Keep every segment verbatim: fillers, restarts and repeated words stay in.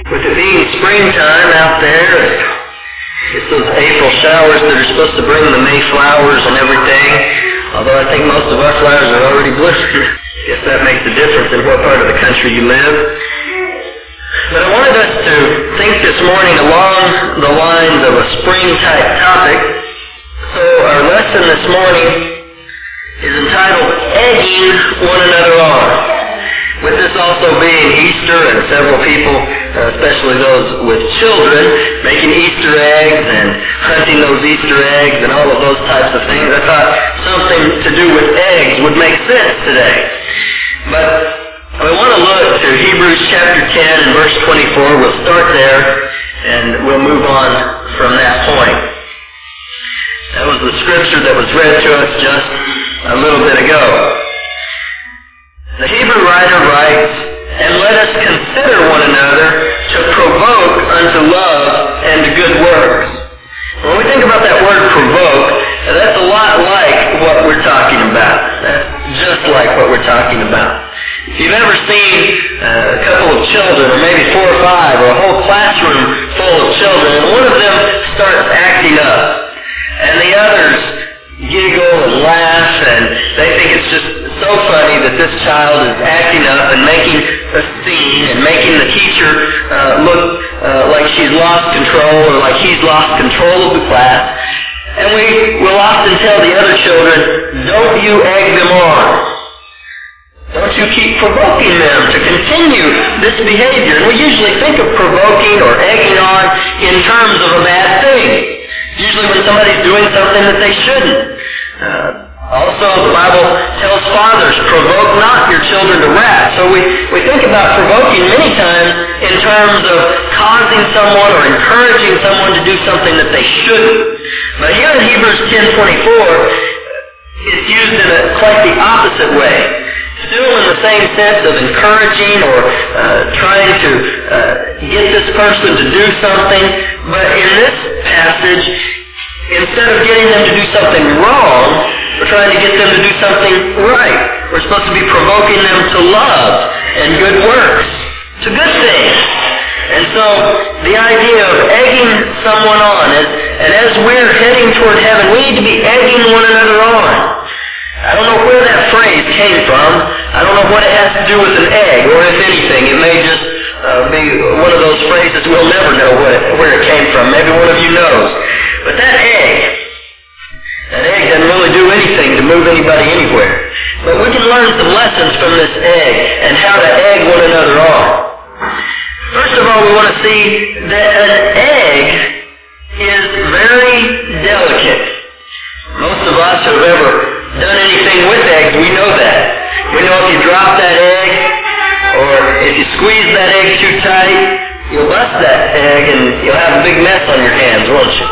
With it being springtime out there, it's those April showers that are supposed to bring the May flowers and everything. Although I think most of our flowers are already blooming. Guess that makes a difference in what part of the country you live. But I wanted us to think this morning along the lines of a spring-type topic. So our lesson this morning is entitled Egging One Another On. With this also being Easter and several people, uh, especially those with children, making Easter eggs and hunting those Easter eggs and all of those types of things, I thought something to do with eggs would make sense today. But we want to look to Hebrews chapter ten and verse twenty-four. We'll start there and we'll move on from that point. That was the scripture that was read to us just a little bit ago. The Hebrew writer writes, "And let us consider one another to provoke unto love and to good works." When we think about that word provoke, that's a lot like what we're talking about. That's just like what we're talking about. If you've ever seen uh, a couple of children, or maybe four or five, or a whole classroom full of children, and one of them starts acting up, and the others giggle and laugh, and they think it's just so funny that this child is acting up and making a scene and making the teacher uh, look uh, like she's lost control or like he's lost control of the class. And we will often tell the other children, don't you egg them on. Don't you keep provoking them to continue this behavior. And we usually think of provoking or egging on in terms of a bad thing. Usually when somebody's doing something that they shouldn't. Uh, Also, the Bible tells fathers, provoke not your children to wrath. So we, we think about provoking many times in terms of causing someone or encouraging someone to do something that they shouldn't. But here in Hebrews ten twenty-four, it's used in a quite the opposite way. Still in the same sense of encouraging or uh, trying to uh, get this person to do something. But in this passage, instead of getting them to do something wrong, we're trying to get them to do something right. We're supposed to be provoking them to love and good works, to good things. And so the idea of egging someone on, as, and as we're heading toward heaven, we need to be egging one another on. I don't know where that phrase came from. I don't know what it has to do with an egg, or if anything. It may just uh, be one of those phrases we'll never know what it, where it came from. Maybe one of you knows. But that egg, that egg doesn't really do anything to move anybody anywhere. But we can learn some lessons from this egg and how to egg one another on. First of all, we want to see that an egg is very delicate. Most of us who have ever done anything with eggs, we know that. We know if you drop that egg, or if you squeeze that egg too tight, you'll bust that egg and you'll have a big mess on your hands, won't you?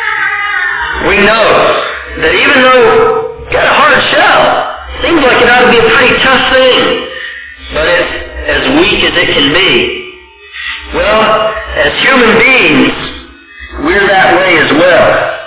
We know that even though it's got a hard shell, seems like it ought to be a pretty tough thing, but it's as weak as it can be. Well, as human beings, we're that way as well.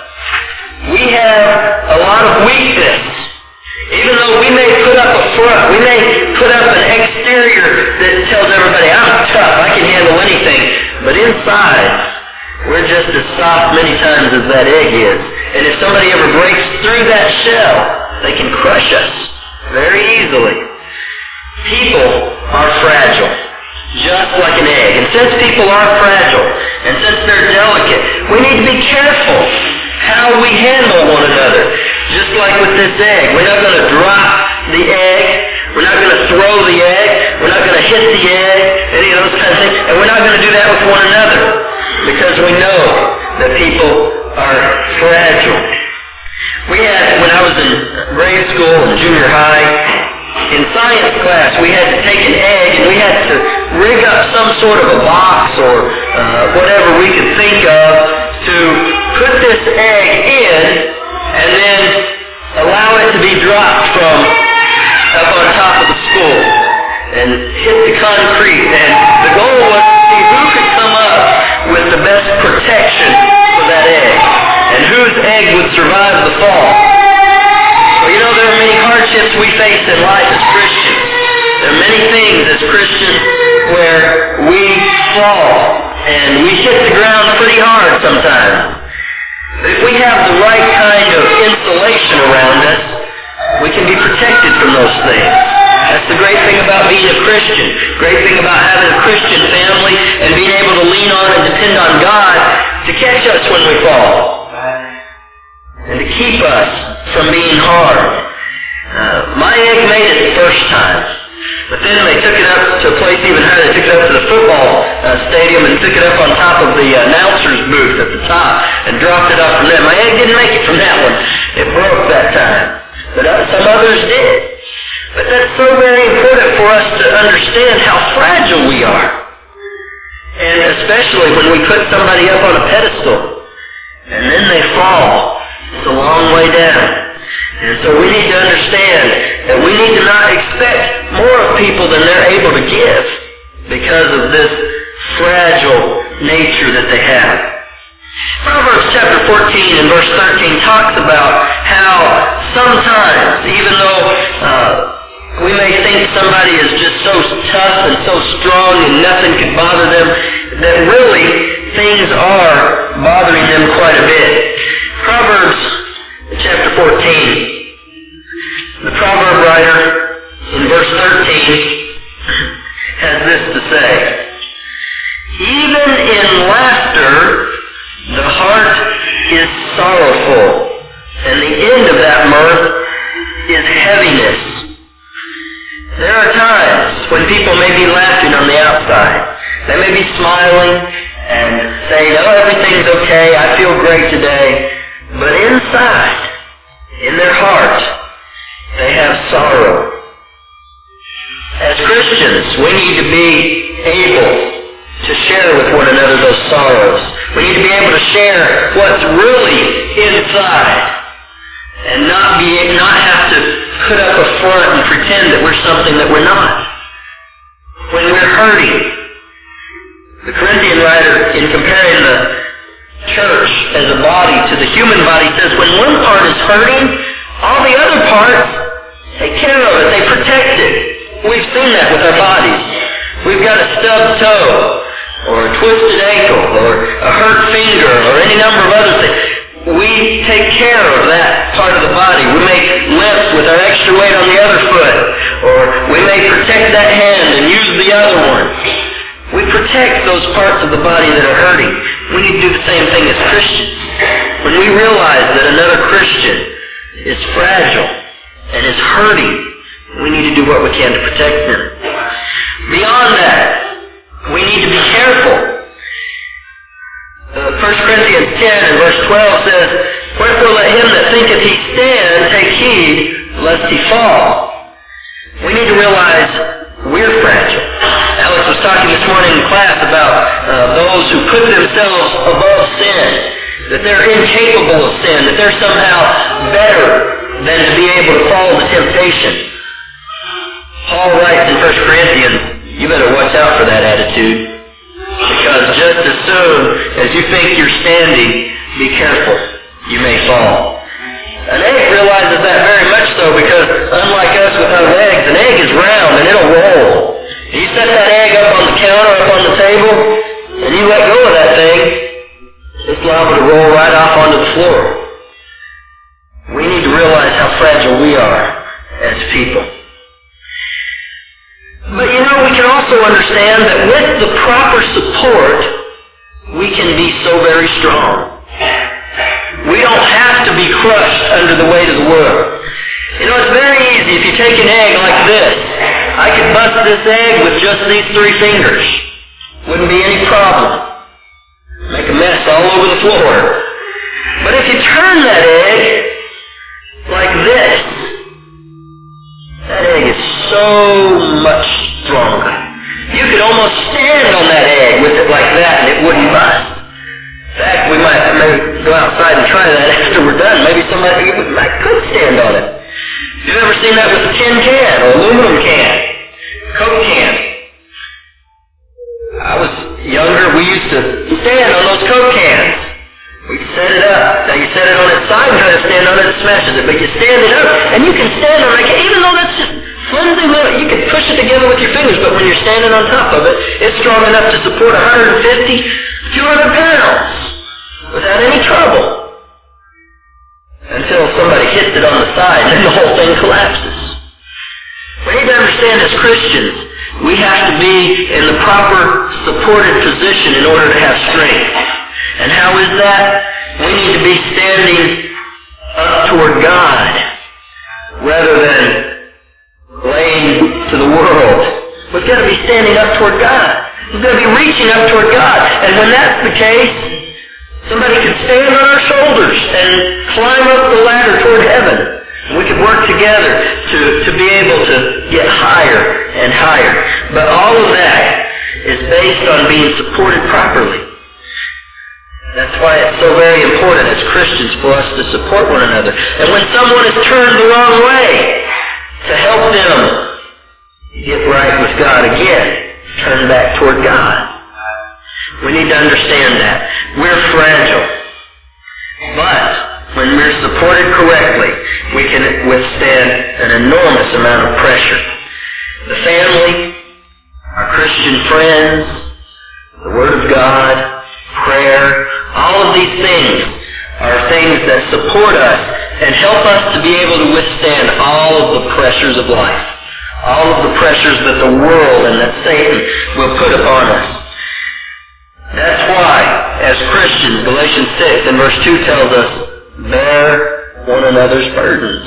We have a lot of weakness. Even though we may put up a front, we may put up an exterior that tells everybody, I'm tough, I can handle anything, but inside, we're just as soft many times as that egg is. And if somebody ever breaks through that shell, they can crush us very easily. People are fragile, just like an egg. And since people are fragile, and since they're delicate, we need to be careful how we handle one another. Just like with this egg. We're not going to drop the egg. We're not going to throw the egg. We're not going to hit the egg, any of those kinds of things. And we're not going to do that with one another. Because we know that people are fragile. We had, when I was in grade school and junior high, in science class, we had to take an egg and we had to rig up some sort of a box or uh, whatever we could think of to put this egg in and then allow it to be dropped from up on top of the school and hit the concrete. And the goal was to see who could come up with the best protection for that egg and whose egg would survive the fall. Well, you know, there are many hardships we face in life as Christians. There are many things as Christians where we fall. and we hit the ground pretty hard sometimes. But if we have the right kind of insulation around us, we can be protected from those things. That's the great thing about being a Christian. Great thing about having a Christian family and being able to lean on and depend on God to catch us when we fall and to keep us from being harmed. Uh, my egg made it the first time, but then they took it up to a place even higher. They took it up to the football uh, stadium and took it up on top of the uh, announcer's booth at the top and dropped it up from there. My egg didn't make it from that one. It broke that time, but uh, some others did. But that's so very important for us to understand how fragile we are. And especially when we put somebody up on a pedestal and then they fall. It's a long way down. And so we need to understand that we need to not expect more of people than they're able to give because of this fragile nature that they have. Proverbs chapter fourteen and verse thirteen talks about how sometimes, even though uh, we may think somebody is just so tough and so strong and nothing could bother them, that really things are bothering them quite a bit. Proverbs chapter fourteen, the proverb writer in verse thirteen has this to say: even in laughter the heart is sorrowful, and the end of that mirth is heaviness. There are times when people may be laughing on the outside. They may be smiling and saying, oh, everything's okay, I feel great today. But inside, in their heart, they have sorrow. As Christians, we need to be able to share with one another those sorrows. We need to be able to share what's really inside and not be not have to put up a front and pretend that we're something that we're not. When we're hurting, the Corinthian writer, in comparing the church as a body to the human body, says when one part is hurting, all the other parts take care of it, they protect it. We've seen that with our bodies. We've got a stubbed toe, or a twisted ankle, or a hurt finger, or any number of other things. We take care of that part of the body. We may limp with our extra weight on the other foot, or we may protect that hand and use the other one. We protect those parts of the body that are hurting. We need to do the same thing as Christians. When we realize that another Christian is fragile and is hurting, we need to do what we can to protect them. Beyond that, we need to be careful. Uh, First Corinthians ten and verse twelve says, wherefore let him that thinketh he stand take heed lest he fall. We need to realize we're fragile. Alex was talking this morning in class about uh, those who put themselves above sin, that they're incapable of sin, that they're somehow better than to be able to fall to temptation. Paul writes in First Corinthians, you better watch out for that attitude, because just as soon as you think you're standing, be careful, you may fall. An egg realizes that very much so, because unlike us with our legs, an egg is round and it'll roll. You set that egg up on the counter, up on the table, and you let go of that thing, it's liable to roll right off onto the floor. We need to realize how fragile we are as people. But you know, we can also understand that with the proper support, we can be so very strong. We don't have to be crushed under the weight of the world. You know, it's very easy if you take an egg like this. I could bust this egg with just these three fingers. Wouldn't be any problem. Make a mess all over the floor. But if you turn that egg like this, that egg is so much stronger. You could almost stand on that egg with it like that and it wouldn't bust. In fact, we might maybe go outside and try that after we're done. Maybe somebody might could stand on it. You've ever seen that with a tin can or aluminum can, Coke can? I was younger, we used to stand on those Coke cans. We'd set it up. Now you set it on its side and try to stand on it, it smashes it. But you stand it up and you can stand on it, even though that's just flimsy little, you can push it together with your fingers, but when you're standing on top of it, it's strong enough to support one hundred fifty, two hundred pounds without any trouble. Until somebody hits it on the side and the whole thing collapses. We need to understand as Christians, we have to be in the proper supported position in order to have strength. And how is that? We need to be standing up toward God rather than laying to the world. We've got to be standing up toward God. We've got to be reaching up toward God. And when that's the case, somebody can stand on our shoulders and climb up the ladder toward heaven. We could work together to, to be able to get higher and higher. But all of that is based on being supported properly. That's why it's so very important as Christians for us to support one another. And when someone is turned the wrong way, to help them get right with God again, turn back toward God. We need to understand that. We're fragile. But when we're supported correctly, we can withstand an enormous amount of pressure. The family, our Christian friends, the Word of God, prayer, all of these things are things that support us and help us to be able to withstand all of the pressures of life, all of the pressures that the world and that Satan will put upon us. That's why, as Christians, Galatians six and verse two tells us, bear one another's burdens.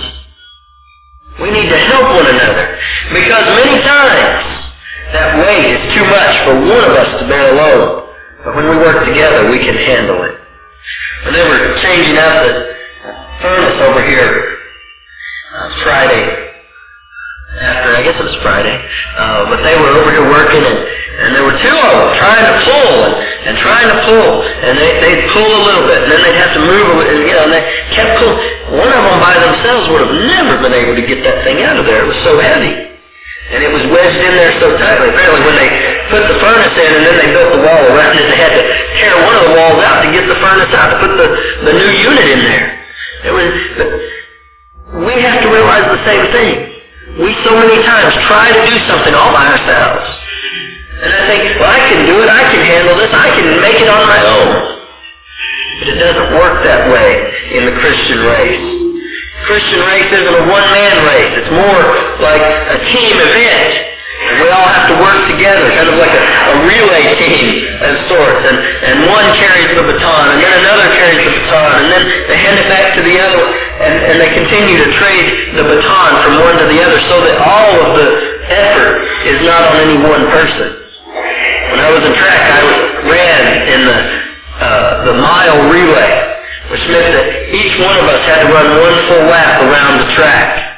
We need to help one another, because many times that weight is too much for one of us to bear alone. But when we work together, we can handle it. When they were changing out the furnace over here uh, Friday, after, I guess it was Friday, uh, but they were over here working, and, and there were two of them trying to pull and, and trying to pull, and they, they'd pull a little bit, and then they'd have to move, and, you know, and they kept pulling. One of them by themselves would have never been able to get that thing out of there. It was so heavy. And it was wedged in there so tightly. Apparently when they put the furnace in and then they built the wall around it, they had to tear one of the walls out to get the furnace out to put the, the new unit in there. It was, we have to realize the same thing. We so many times try to do something all by ourselves. And I think, well, I can do it, I can handle this, I can make it on my own. But it doesn't work that way in the Christian race. Christian race isn't a one-man race. It's more like a team event. And we all have to work together, kind of like a, a relay team of sorts. And, and one carries the baton, and then another carries the baton, and then they hand it back to the other, and, and they continue to trade the baton from one to the other so that all of the effort is not on any one person. When I was in track, I ran in the, uh, the mile relay, which meant that each one of us had to run one full lap around the track.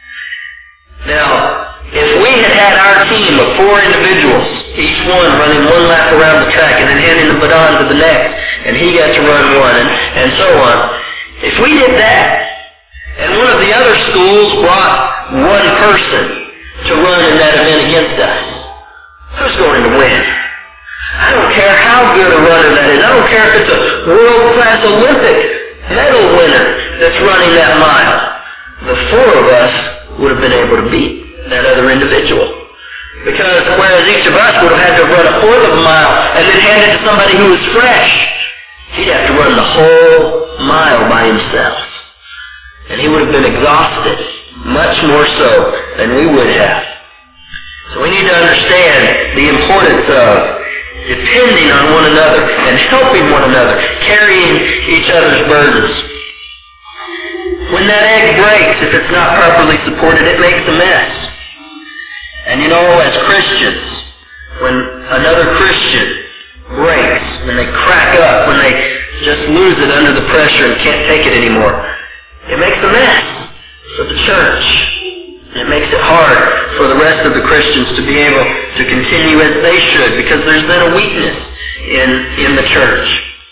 Now, if we had had our team of four individuals, each one running one lap around the track and then handing the baton to the next, and he got to run one, and, and so on, if we did that, and one of the other schools brought one person to run in that event against us, who's going to win? I don't care how good a runner that is. I don't care if it's a world-class Olympic medal winner that's running that mile. The four of us would have been able to beat that other individual. Because whereas each of us would have had to run a fourth of a mile and then hand it to somebody who was fresh, he'd have to run the whole mile by himself. And he would have been exhausted, much more so than we would have. So we need to understand the importance of depending on one another and helping one another, carrying each other's burdens. When that egg breaks, if it's not properly supported, it makes a mess. And you know, as Christians, when another Christian breaks, when they crack up, when they just lose it under the pressure and can't take it anymore, it makes a mess for the church. It makes it hard for the rest of the Christians to be able to continue as they should, because there's been a weakness in, in the church.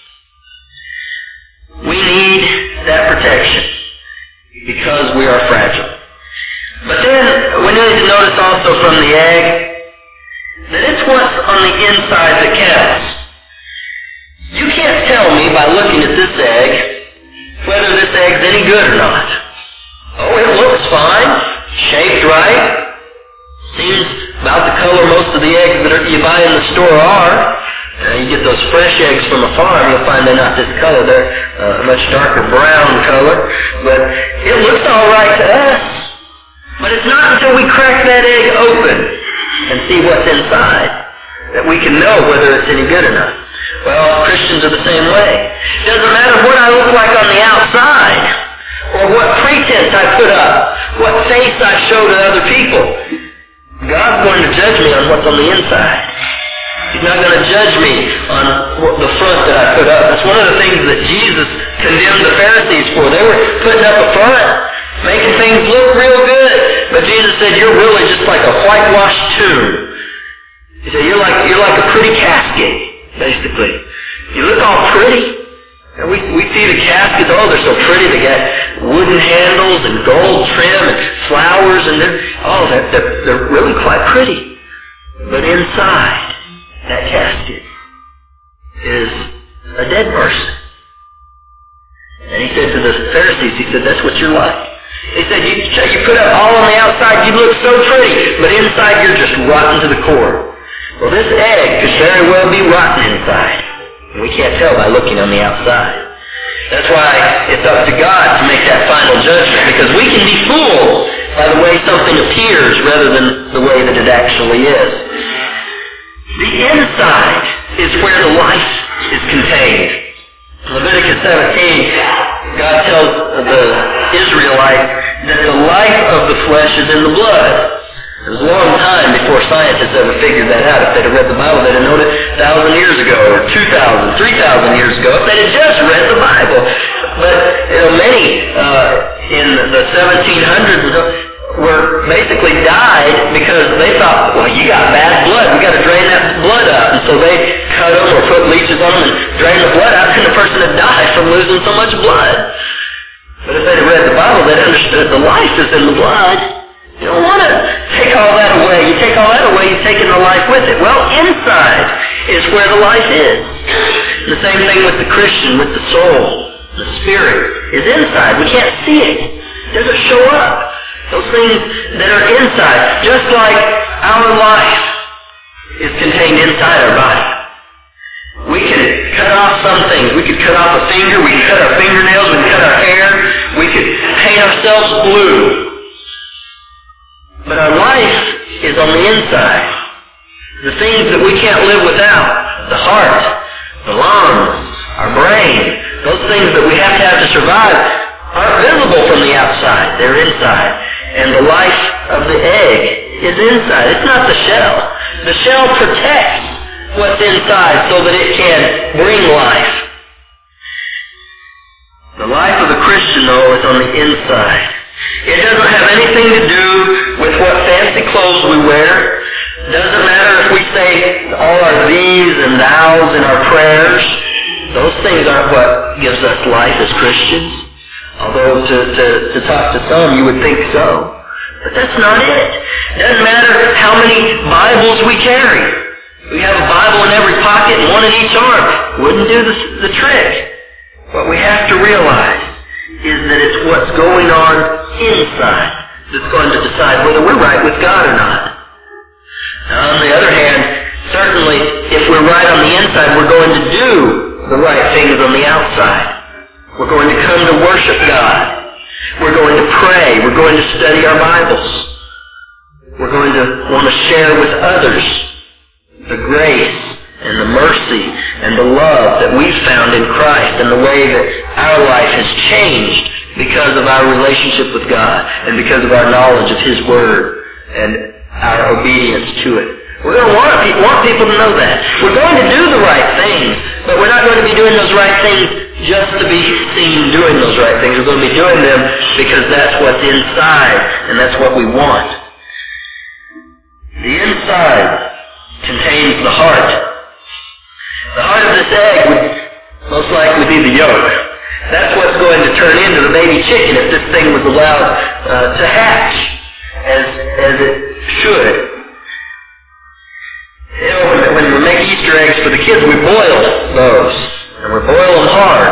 We need that protection because we are fragile. But then we need to notice also from the egg that it's what's on the inside that counts. You can't tell me by looking at this egg whether this egg's any good or not. Oh, it looks fine. Shaped right, most of the eggs that are, you buy in the store are. Uh, you get those fresh eggs from a farm, you'll find they're not this color. They're uh, a much darker brown color. But it looks all right to us. But it's not until we crack that egg open and see what's inside that we can know whether it's any good or not. Well, Christians are the same way. It doesn't matter what I look like on the outside, or what pretense I put up, what face I show to other people. God's going to judge me on what's on the inside. He's not going to judge me on the front that I put up. That's one of the things that Jesus condemned the Pharisees for. They were putting up a front, making things look real good. But Jesus said, you're really just like a whitewashed tomb. He said, you're like, you're like a pretty casket, basically. You look all pretty. And we, we see the caskets, oh, they're so pretty. They got wooden handles and gold trim and flowers, and they're, oh, they're, they're, they're really quite pretty. But inside that casket is a dead person. And he said to the Pharisees, he said, that's what you're like. He said, you, you put up all on the outside, you look so pretty, but inside you're just rotten to the core. Well, this egg could very well be rotten inside. And we can't tell by looking on the outside. That's why it's up to God to make that final judgment, because we can be fooled by the way something appears rather than the way that it actually is. The inside is where the life is contained. Leviticus seventeen, God tells the Israelites that the life of the flesh is in the blood. It was a long time before scientists ever figured that out. If they'd have read the Bible, they'd have known it a thousand years ago, or two thousand, three thousand years ago, if they'd have just read the Bible. But, you know, many uh, in the seventeen hundreds were basically died because they thought, well, you got bad blood. We got to drain that blood out. And so they cut them or put leeches on them and drain the blood out, and the person had died from losing so much blood. But if they'd have read the Bible, they'd understood the life is in the blood. You don't want to take all that away. You take all that away, you've taken the life with it. Well, inside is where the life is. The same thing with the Christian, with the soul. The spirit is inside. We can't see it. It doesn't show up. Those things that are inside, just like our life is contained inside our body. We can cut off some things. We could cut off a finger. We could cut our fingernails. We could cut our hair. We could paint ourselves blue. But our life is on the inside. The things that we can't live without, the heart, the lungs, our brain, those things that we have to have to survive aren't visible from the outside. They're inside. And the life of the egg is inside. It's not the shell. The shell protects what's inside so that it can bring life. The life of the Christian, though, is on the inside. It doesn't have anything to do with what fancy clothes we wear. It doesn't matter if we say all our these and thous in our prayers. Those things aren't what gives us life as Christians. Although to, to, to talk to some, you would think so. But that's not it. It doesn't matter how many Bibles we carry. We have a Bible in every pocket and one in each arm. Wouldn't do the, the trick. What we have to realize is that it's what's going on inside that's going to decide whether we're right with God or not. Now, on the other hand, certainly if we're right on the inside, we're going to do the right things on the outside. We're going to come to worship God. We're going to pray. We're going to study our Bibles. We're going to want to share with others the grace and the mercy and the love that we've found in Christ and the way that our life has changed because of our relationship with God and because of our knowledge of His Word and our obedience to it. We're going to want, want people to know that. We're going to do the right things, but we're not going to be doing those right things just to be seen doing those right things. We're going to be doing them because that's what's inside and that's what we want. The inside contains the heart. The heart of this egg would most likely be the yolk. That's what's going to turn into the baby chicken if this thing was allowed uh, to hatch as, as it should. You know, when, when we make Easter eggs for the kids, we boil those. And we boil them hard.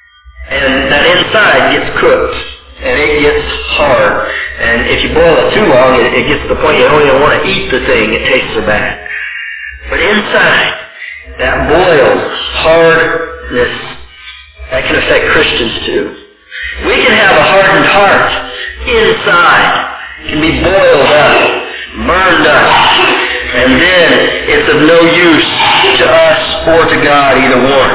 And that inside gets cooked. And it gets hard. And if you boil it too long, it, it gets to the point you don't even want to eat the thing. It tastes so bad. But inside, that boiled hardness, that can affect Christians too. We can have a hardened heart inside. It can be boiled up, burned up, and then it's of no use to us or to God, either one.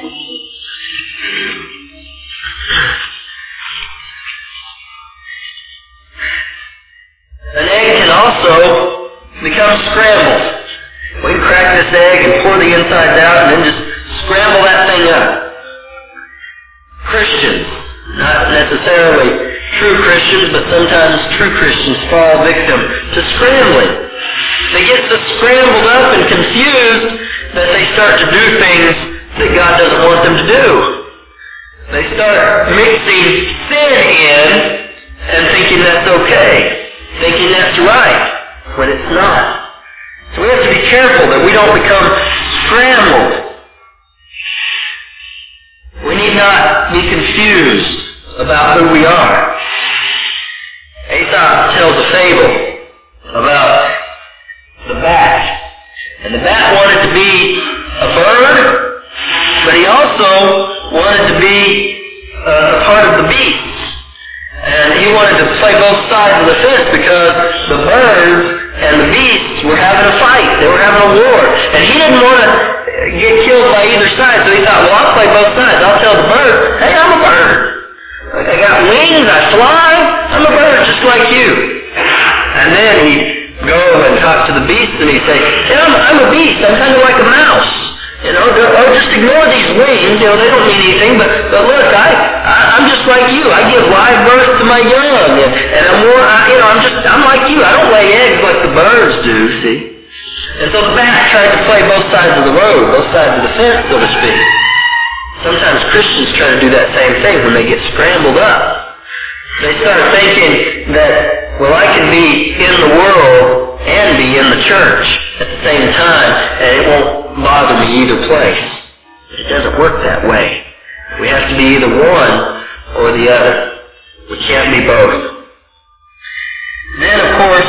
An egg can also become scrambled. We can crack this egg and pour the insides out and then just scramble that thing up. Christians, not necessarily true Christians, but sometimes true Christians fall victim to scrambling. They get so scrambled up and confused that they start to do things that God doesn't want them to do. They start mixing sin in and thinking that's okay, thinking that's right, when it's not. So we have to be careful that we don't become scrambled. We need not be confused about who we are. Aesop tells a fable about the bat. And the bat wanted to be a bird, but he also wanted to be uh, a part of the beast. And he wanted to play both sides of the fence because the birds and the beasts were having a fight. They were having a war. And he didn't want to get killed by either side, so he thought, well, I'll play both sides. I'll tell the bird, hey, I'm a bird. Like, I got wings, I fly, I'm a bird just like you. And then he'd go and talk to the beast and he'd say, hey, I'm, I'm a beast, I'm kind of like a mouse. You know, oh, just ignore these wings, you know, they don't mean anything, but, but look, I, I, I'm just like you. I give live birth to my young, and, and I'm more, I, you know, I'm just, I'm like you. I don't lay eggs like the birds do, see? And so the bat tried to play both sides of the road, both sides of the fence, so to speak. Sometimes Christians try to do that same thing when they get scrambled up. They start thinking that, well, I can be in the world and be in the church at the same time, and it won't bother me either place. It doesn't work that way. We have to be either one or the other. We can't be both. Then, of course,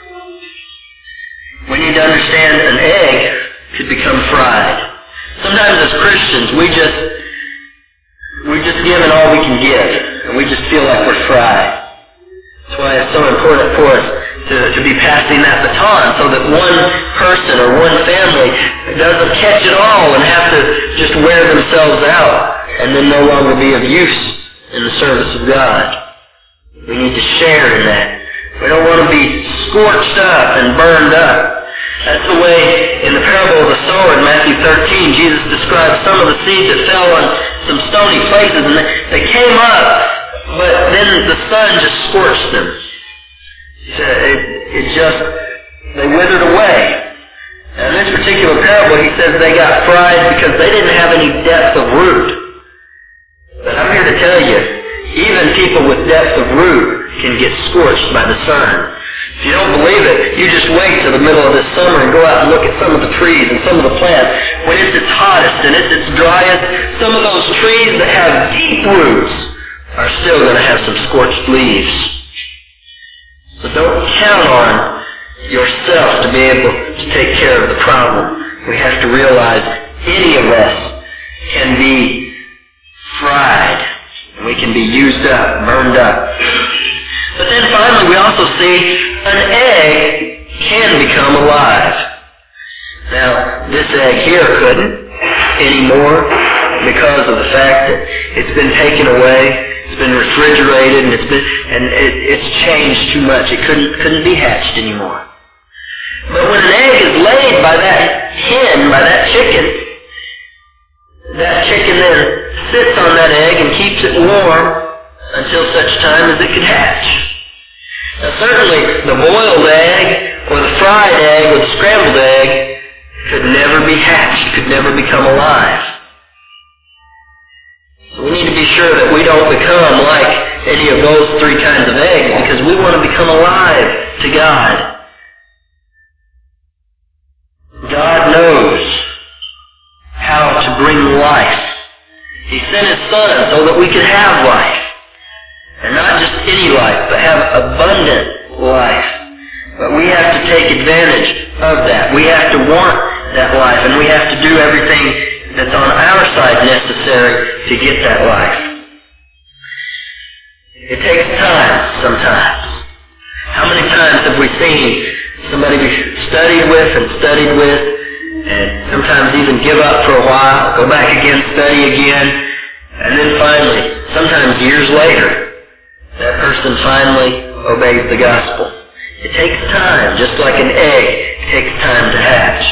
we need to understand an egg could become fried. Sometimes as Christians, we just, we're just giving all we can give, and we just feel like we're fried. That's why it's so important for us to, to be passing that baton so that one person or one family doesn't catch it all and have to just wear themselves out and then no longer be of use in the service of God. We need to share in that. We don't want to be scorched up and burned up. That's the way in the parable of the sower in Matthew thirteen, Jesus describes some of the seeds that fell on some stony places and they came up, but then the sun just scorched them. It, it just, they withered away. And in this particular parable, he says they got fried because they didn't have any depth of root. But I'm here to tell you, even people with depth of root can get scorched by the sun. If you don't believe it, you just wait till the middle of this summer and go out and look at some of the trees and some of the plants. When it's its hottest and it's its driest, some of those trees that have deep roots are still going to have some scorched leaves. So don't count on yourself to be able to take care of the problem. We have to realize any of us can be fried. And we can be used up, burned up. But then finally we also see an egg can become alive. Now, this egg here couldn't anymore because of the fact that it's been taken away. It's been refrigerated, and it's been, and it, it's changed too much. It couldn't couldn't be hatched anymore. But when an egg is laid by that hen, by that chicken, that chicken then sits on that egg and keeps it warm until such time as it can hatch. Now certainly the boiled egg or the fried egg or the scrambled egg could never be hatched, could never become alive. So we need to be sure that we don't become like any of those three kinds of eggs because we want to become alive to God. God knows how to bring life. He sent His Son so that we could have life. And not just any life, but have abundant life. But we have to take advantage of that. We have to want that life, and we have to do everything that's on our side necessary to get that life. It takes time sometimes. How many times have we seen somebody we studied with and studied with, and sometimes even give up for a while, go back again, study again, and then finally, sometimes years later, that person finally obeys the gospel. It takes time, just like an egg takes time to hatch.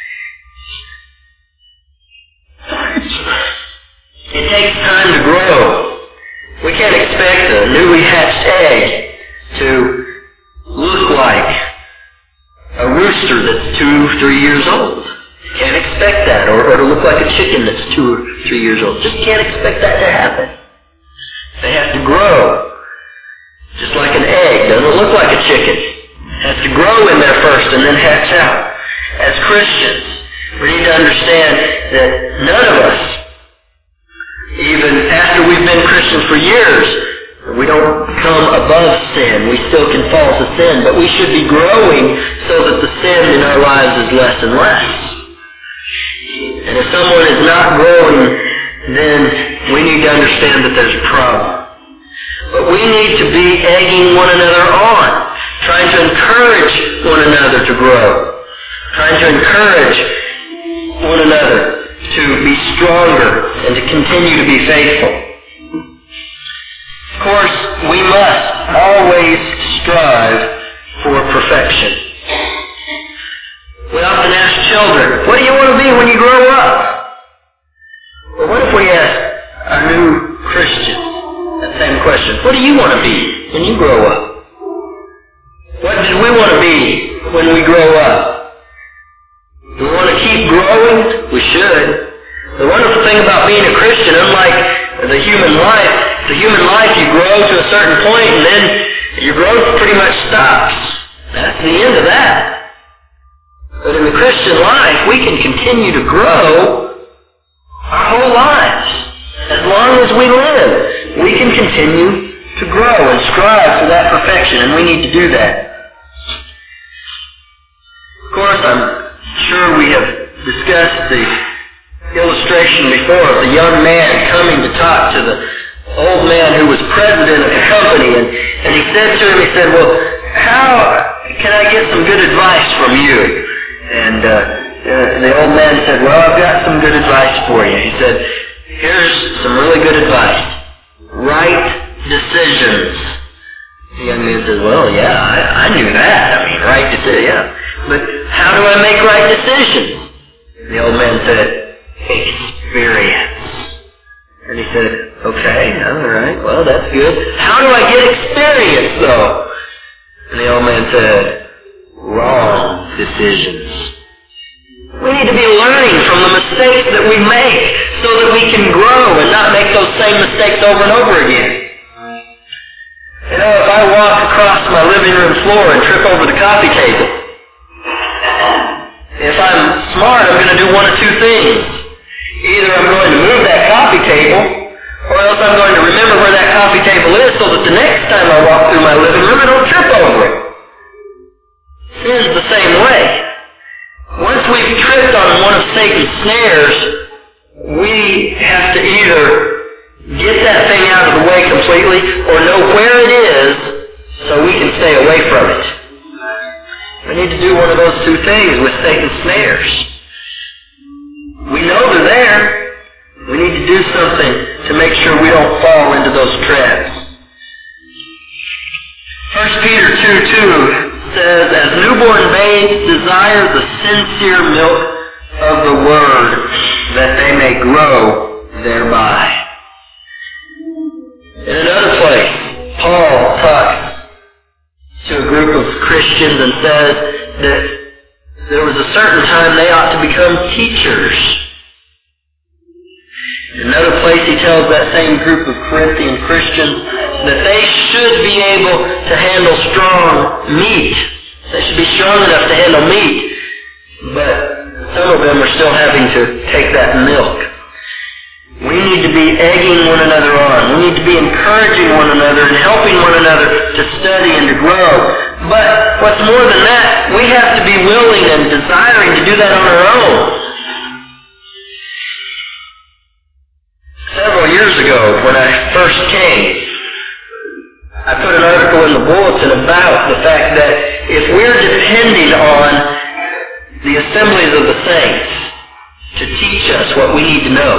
It takes time to grow. We can't expect a newly hatched egg to look like a rooster that's two, three years old. You can't expect that. Or, or to look like a chicken that's two or three years old. Just can't expect that to happen. They have to grow. Just like an egg doesn't look like a chicken. It has to grow in there first and then hatch out. As Christians, we need to understand that none of us, even after we've been Christians for years, we don't come above sin. We still can fall to sin, but we should be growing so that the sin in our lives is less and less. And if someone is not growing, then we need to understand that there's a problem. But we need to be egging one another on, trying to encourage one another to grow, trying to encourage one another to be stronger and to continue to be faithful. Of course, we must always strive for perfection. We often ask children, what do you want to be when you grow up? Well, what if we ask our new Christians that same question? What do you want to be when you grow up? What did we want to be when we grow up? Do we want to keep growing? We should. The wonderful thing about being a Christian, unlike the human life, the human life you grow to a certain point and then your growth pretty much stops. That's the end of that. But in the Christian life, we can continue to grow our whole lives. As long as we live, we can continue to grow and strive for that perfection, and we need to do that. Of course, I'm sure we have discussed the illustration before of the young man coming to talk to the old man who was president of the company, and, and he said to him, he said, well, how can I get some good advice from you? And uh, uh, the old man said, well, I've got some good advice for you. He said, here's some really good advice. Right decisions. The young man said, well, yeah, I, I knew that. I mean, right decisions, yeah. But how do I make right decisions? The old man said, experience. And he said, okay, all right, well, that's good. How do I get experience, though? And the old man said, wrong decisions. We need to be learning from the mistakes that we make so that we can grow and not make those same mistakes over and over again. You know, if I walk across my living room floor and trip over the coffee table, if I'm smart, I'm going to do one of two things. Either I'm going to move that coffee table, or else I'm going to remember where that coffee table is so that the next time I walk through my living room, I don't trip over it. Sin's the same way. Once we've tripped on one of Satan's snares, we have to either get that thing out of the way completely or know where it is so we can stay away from it. We need to do one of those two things with Satan's snares. We know they're there. We need to do something to make sure we don't fall into those traps. First Peter two two says, as newborn babes desire the sincere milk of the Word, that they may grow thereby. In another place, Paul talks to a group of Christians and says that there was a certain time they ought to become teachers. In another place he tells that same group of Corinthian Christians that they should be able to handle strong meat. They should be strong enough to handle meat. But some of them are still having to take that milk. We need to be egging one another on. We need to be encouraging one another and helping one another to study and to grow. But what's more than that, we have to be willing and desiring to do that on our own. Several years ago, when I first came, I put an article in the bulletin about the fact that if we're depending on the assemblies of the saints to teach us what we need to know,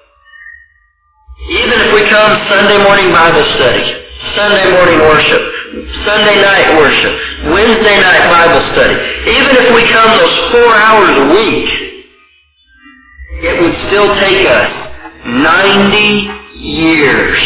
even if we come Sunday morning Bible study, Sunday morning worship, Sunday night worship, Wednesday night Bible study, even if we come those four hours a week, it would still take us ninety years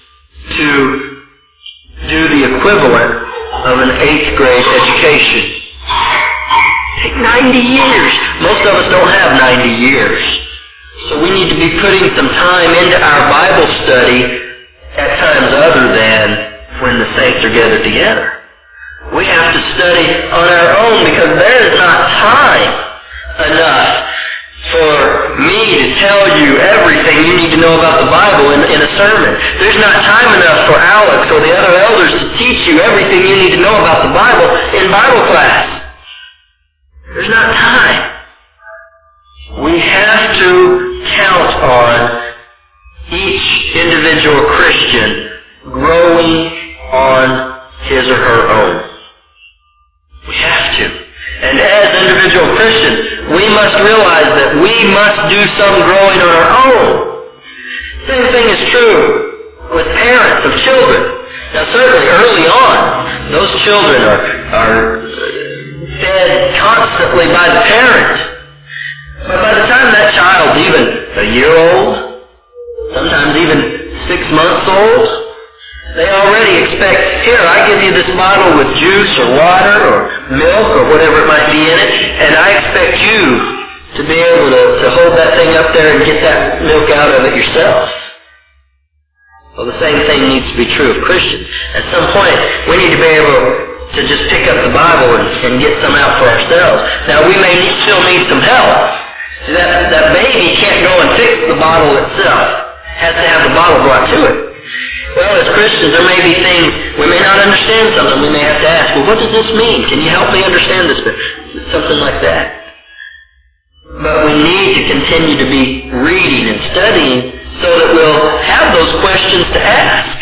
to do the equivalent of an eighth grade education. Take ninety years. Most of us don't have ninety years. So we need to be putting some time into our Bible study at times other than when the saints are gathered together. We have to study on our own because there is not time enough for me to tell you everything you need to know about the Bible in, in a sermon. There's not time enough for Alex or the other elders to teach you everything you need to know about the Bible in Bible class. There's not time. We have to count on each individual Christian growing on his or her own. We have to. And as individual Christians, we must realize that we must do some growing on our own. Same thing is true with parents of children. Now certainly early on, those children are, are fed constantly by the parent. But by the time that child's even a year old, sometimes even six months old, they already expect, here, I give you this bottle with juice or water or milk or whatever it might be in it, and I expect you to be able to, to hold that thing up there and get that milk out of it yourself. Well, the same thing needs to be true of Christians. At some point, we need to be able to just pick up the Bible and, and get some out for ourselves. Now, we may need, still need some help. See, that, that baby can't go and fix the bottle itself. It has to have the bottle brought to it. Well, as Christians, there may be things, we may not understand something. We may have to ask, well, what does this mean? Can you help me understand this? Something like that. But we need to continue to be reading and studying so that we'll have those questions to ask.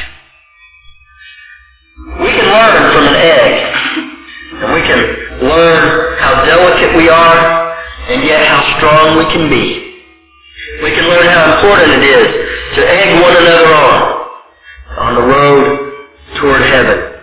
We can learn from an egg. And we can learn how delicate we are and yet how strong we can be. We can learn how important it is to egg one another on. On the road toward heaven.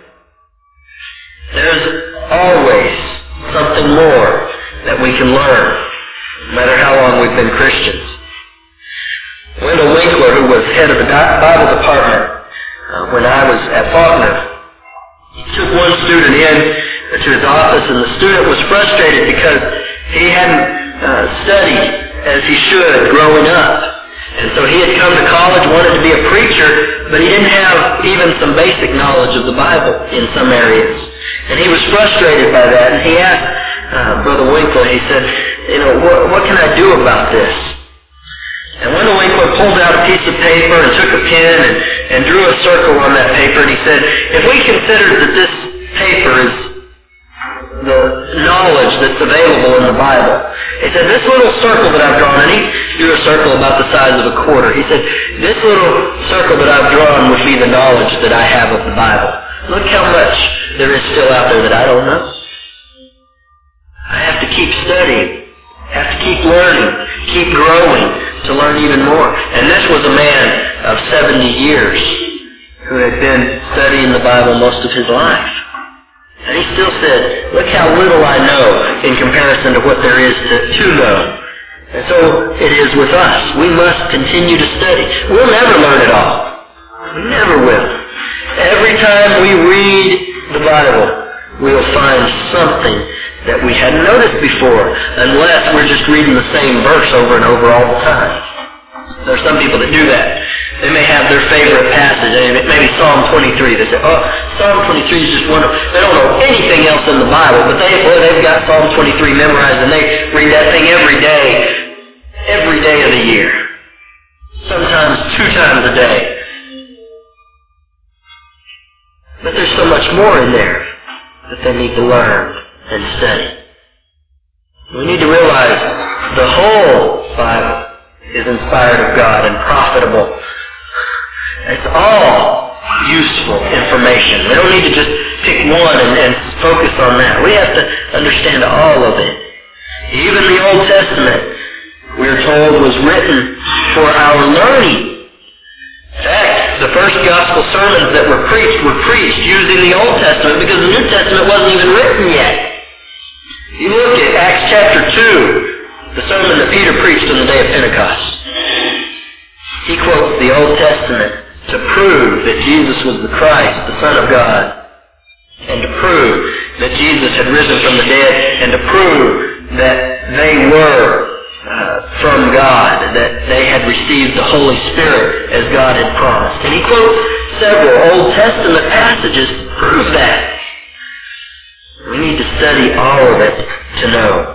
There's always something more that we can learn, no matter how long we've been Christians. Wendell Winkler, who was head of the Bible department uh, when I was at Faulkner, he took one student in to his office, and the student was frustrated because he hadn't uh, studied as he should growing up. And so he had come to college, wanted to be a preacher, but he didn't have even some basic knowledge of the Bible in some areas. And he was frustrated by that, and he asked uh, Brother Winkler, he said, you know, what, what can I do about this? And Wendell Winkler pulled out a piece of paper and took a pen and, and drew a circle on that paper, and he said, if we consider that this paper is the knowledge that's available in the Bible. He said, this little circle that I've drawn, and he drew a circle about the size of a quarter. He said, this little circle that I've drawn would be the knowledge that I have of the Bible. Look how much there is still out there that I don't know. I have to keep studying. I have to keep learning, keep growing to learn even more. And this was a man of seventy years who had been studying the Bible most of his life. And he still said, look how little I know in comparison to what there is to, to know. And so it is with us. We must continue to study. We'll never learn it all. We never will. Every time we read the Bible, we'll find something that we hadn't noticed before, unless we're just reading the same verse over and over all the time. There are some people that do that. They may have their favorite passage, maybe Psalm twenty-three. They say, oh, Psalm twenty-three is just wonderful. They don't know anything else in the Bible, but they, boy, they've got Psalm twenty-three memorized, and they read that thing every day, every day of the year. Sometimes two times a day. But there's so much more in there. that they need to learn and study. We need to realize the whole Bible is inspired of God and profitable. It's all useful information. We don't need to just pick one and, and focus on that. We have to understand all of it. Even the Old Testament, we're told, was written for our learning. In fact, the first gospel sermons that were preached were preached using the Old Testament because the New Testament wasn't even written yet. You look at Acts chapter two, the sermon that Peter preached on the day of Pentecost. He quotes the Old Testament to prove that Jesus was the Christ, the Son of God, and to prove that Jesus had risen from the dead, and to prove that they were uh, from God, that they had received the Holy Spirit as God had promised. And he quotes several Old Testament passages to prove that. We need to study all of it to know.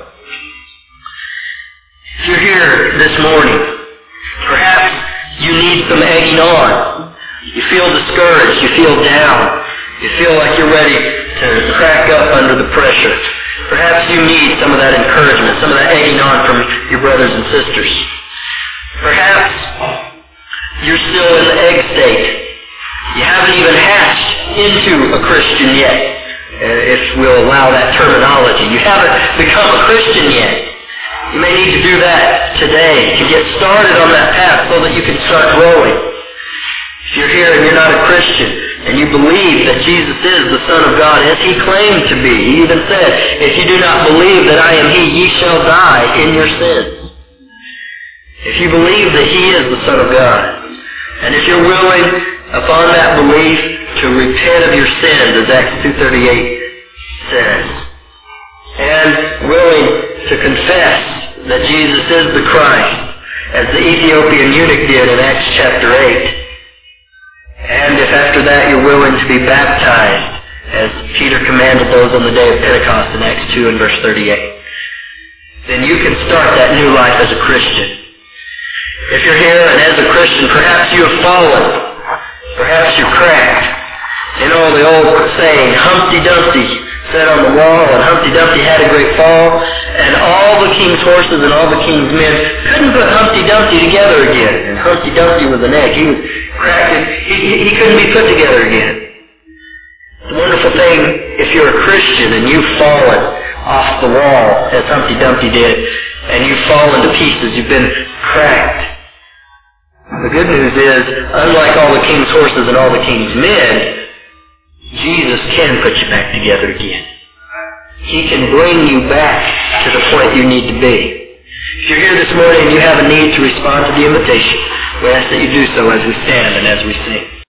If you're here this morning, perhaps you need some egging on. You feel discouraged. You feel down. You feel like you're ready to crack up under the pressure. Perhaps you need some of that encouragement, some of that egging on from your brothers and sisters. Perhaps you're still in the egg state. You haven't even hatched into a Christian yet, if we'll allow that terminology. You haven't become a Christian yet. You may need to do that today to get started on that path so that you can start growing. If you're here and you're not a Christian and you believe that Jesus is the Son of God as He claimed to be, He even said, if you do not believe that I am He, ye shall die in your sins. If you believe that He is the Son of God, and if you're willing upon that belief to repent of your sins, as Acts two thirty-eight says, and willing to confess that Jesus is the Christ, as the Ethiopian eunuch did in Acts chapter eight, and if after that you're willing to be baptized, as Peter commanded those on the day of Pentecost in Acts two and verse thirty-eight, then you can start that new life as a Christian. If you're here and as a Christian, perhaps you have fallen, perhaps you're cracked. You know the old saying, Humpty Dumpty sat on the wall, and Humpty Dumpty had a great fall, and all the king's horses and all the king's men couldn't put Humpty Dumpty together again. And Humpty Dumpty was an egg. He was cracked, and he, he couldn't be put together again. The wonderful thing, if you're a Christian and you've fallen off the wall, as Humpty Dumpty did, and you've fallen to pieces, you've been cracked. The good news is, unlike all the king's horses and all the king's men, Jesus can put you back together again. He can bring you back to the point you need to be. If you're here this morning and you have a need to respond to the invitation, we ask that you do so as we stand and as we sing.